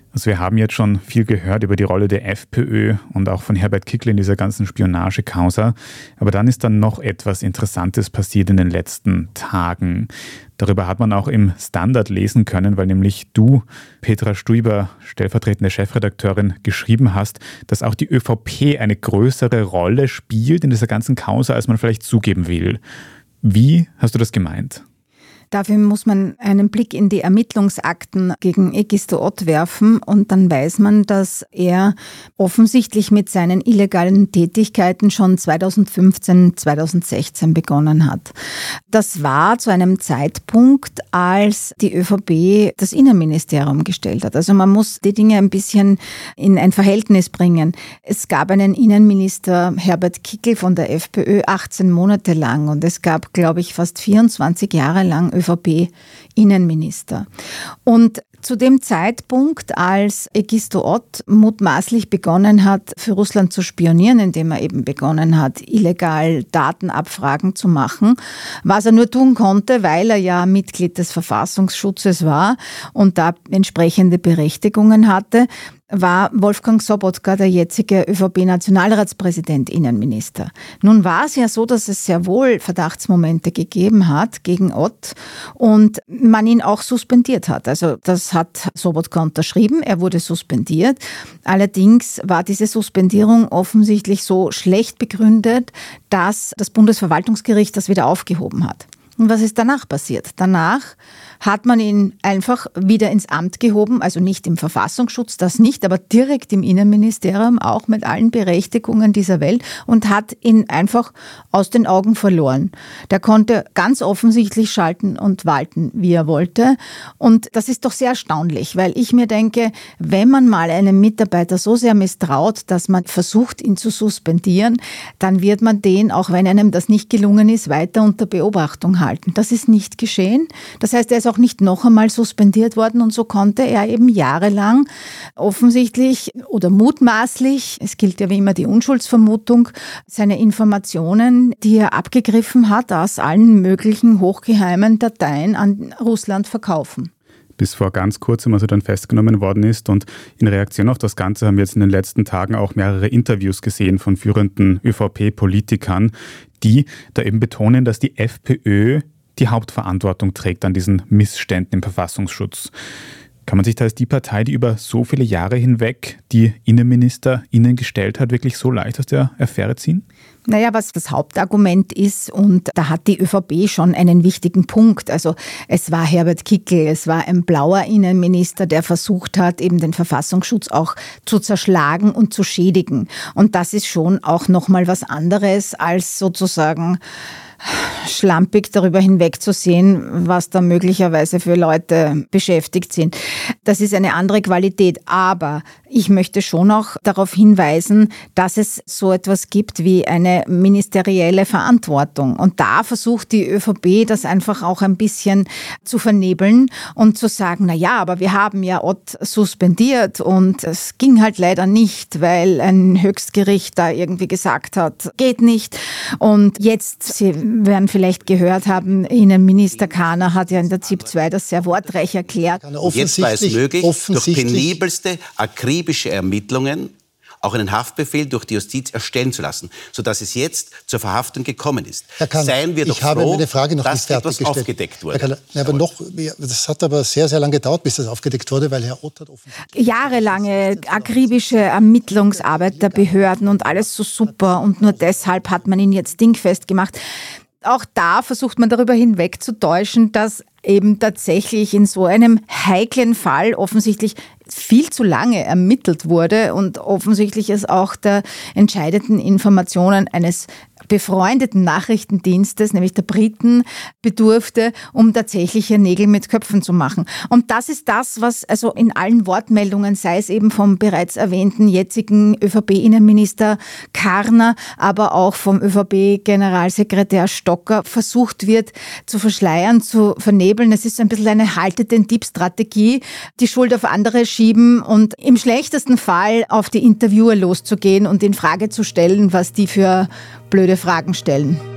Also wir haben jetzt schon viel gehört über die Rolle der FPÖ und auch von Herbert Kickl in dieser ganzen Spionagekausa. Aber dann ist dann noch etwas Interessantes passiert in den letzten Tagen. Darüber hat man auch im Standard lesen können, weil nämlich du, Petra Stuyber, stellvertretende Chefredakteurin, geschrieben hast, dass auch die ÖVP eine größere Rolle spielt in dieser ganzen Causa, als man vielleicht zugeben will. Wie hast du das gemeint? Dafür muss man einen Blick in die Ermittlungsakten gegen Egisto Ott werfen und dann weiß man, dass er offensichtlich mit seinen illegalen Tätigkeiten schon 2015, 2016 begonnen hat. Das war zu einem Zeitpunkt, als die ÖVP das Innenministerium gestellt hat. Also man muss die Dinge ein bisschen in ein Verhältnis bringen. Es gab einen Innenminister, Herbert Kickl von der FPÖ, 18 Monate lang und es gab, glaube ich, fast 24 Jahre lang ÖVP-Innenminister. Und zu dem Zeitpunkt, als Egisto Ott mutmaßlich begonnen hat, für Russland zu spionieren, indem er eben begonnen hat, illegal Datenabfragen zu machen, was er nur tun konnte, weil er ja Mitglied des Verfassungsschutzes war und da entsprechende Berechtigungen hatte, war Wolfgang Sobotka, der jetzige ÖVP-Nationalratspräsident, Innenminister. Nun war es ja so, dass es sehr wohl Verdachtsmomente gegeben hat gegen Ott und man ihn auch suspendiert hat. Also das hat Sobotka unterschrieben, er wurde suspendiert. Allerdings war diese Suspendierung offensichtlich so schlecht begründet, dass das Bundesverwaltungsgericht das wieder aufgehoben hat. Und was ist danach passiert? Danach hat man ihn einfach wieder ins Amt gehoben, also nicht im Verfassungsschutz, das nicht, aber direkt im Innenministerium, auch mit allen Berechtigungen dieser Welt und hat ihn einfach aus den Augen verloren. Der konnte ganz offensichtlich schalten und walten, wie er wollte. Und das ist doch sehr erstaunlich, weil ich mir denke, wenn man mal einem Mitarbeiter so sehr misstraut, dass man versucht, ihn zu suspendieren, dann wird man den, auch wenn einem das nicht gelungen ist, weiter unter Beobachtung halten. Das ist nicht geschehen. Das heißt, er ist auch nicht noch einmal suspendiert worden und so konnte er eben jahrelang offensichtlich oder mutmaßlich, es gilt ja wie immer die Unschuldsvermutung, seine Informationen, die er abgegriffen hat, aus allen möglichen hochgeheimen Dateien an Russland verkaufen. Bis vor ganz kurzem, als er dann festgenommen worden ist. Und in Reaktion auf das Ganze haben wir jetzt in den letzten Tagen auch mehrere Interviews gesehen von führenden ÖVP-Politikern, die da eben betonen, dass die FPÖ die Hauptverantwortung trägt an diesen Missständen im Verfassungsschutz. Kann man sich da als die Partei, die über so viele Jahre hinweg die InnenministerInnen gestellt hat, wirklich so leicht aus der Affäre ziehen? Naja, was das Hauptargument ist, und da hat die ÖVP schon einen wichtigen Punkt. Also es war Herbert Kickl, es war ein blauer Innenminister, der versucht hat, eben den Verfassungsschutz auch zu zerschlagen und zu schädigen. Und das ist schon auch nochmal was anderes als sozusagen schlampig darüber hinwegzusehen, was da möglicherweise für Leute beschäftigt sind. Das ist eine andere Qualität. Aber ich möchte schon auch darauf hinweisen, dass es so etwas gibt wie eine ministerielle Verantwortung. Und da versucht die ÖVP das einfach auch ein bisschen zu vernebeln und zu sagen, na ja, aber wir haben ja Ott suspendiert und es ging halt leider nicht, weil ein Höchstgericht da irgendwie gesagt hat, geht nicht. Und jetzt, Sie werden vielleicht gehört haben, Innenminister Kahner hat ja in der ZIP 2 das sehr wortreich erklärt. Jetzt war es möglich, durch penibelste, akribische Ermittlungen auch einen Haftbefehl durch die Justiz erstellen zu lassen, sodass es jetzt zur Verhaftung gekommen ist. Seien wir doch froh, dass etwas aufgedeckt wurde. Das hat aber sehr, sehr lange gedauert, bis das aufgedeckt wurde, weil Herr Ott hat offensichtlich... Jahrelange akribische Ermittlungsarbeit der Behörden und alles so super und nur deshalb hat man ihn jetzt dingfest gemacht. Auch da versucht man darüber hinwegzutäuschen, dass eben tatsächlich in so einem heiklen Fall offensichtlich viel zu lange ermittelt wurde und offensichtlich es auch der entscheidenden Informationen eines befreundeten Nachrichtendienstes, nämlich der Briten, bedurfte, um tatsächliche Nägel mit Köpfen zu machen. Und das ist das, was also in allen Wortmeldungen, sei es eben vom bereits erwähnten jetzigen ÖVP-Innenminister Karner, aber auch vom ÖVP-Generalsekretär Stocker versucht wird zu verschleiern, zu vernebeln. Es ist ein bisschen eine Halte-den-Dieb-Strategie, die Schuld auf andere schieben und im schlechtesten Fall auf die Interviewer loszugehen und in Frage zu stellen, was die für blöde Fragen stellen.